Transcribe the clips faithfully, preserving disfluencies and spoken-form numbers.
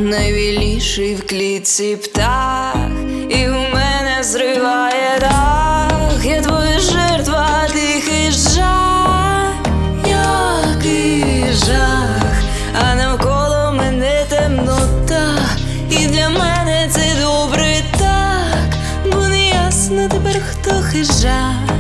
найвіліший в клітці птах, і у мене зриває дах. Я твоя жертва, тихий жах, який жах, а навколо мене темнота, і для мене це добре так, бо не ясно тепер, хто хижак.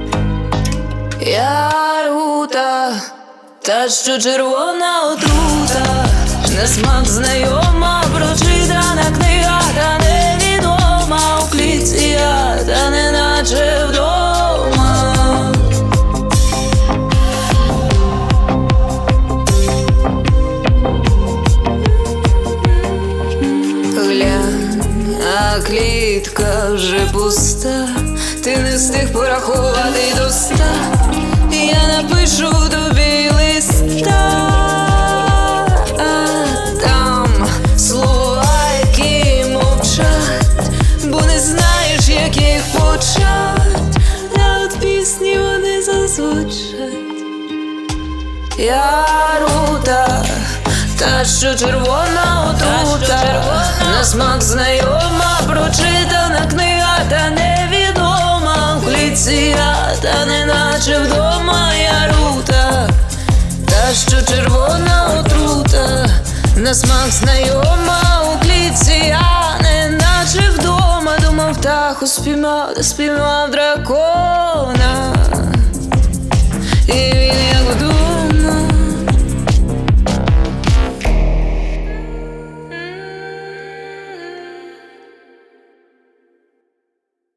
Я рута, та що червона отрута, на смак знайома, прочитана книга, та невідома у клітці я, та неначе вдома. Глянь, а клітка вже пуста, ти не встиг порахувати до ста, я напишу тобі листа. Я рута, та що червона отрута, на смак знайома, прочитана книга, та невідома в клітці я, та неначе вдома. Я рута, та що червона отрута, на смак знайома у клітці я, неначе вдома. Думав, птаху спіймав, та спіймав дракона, і він як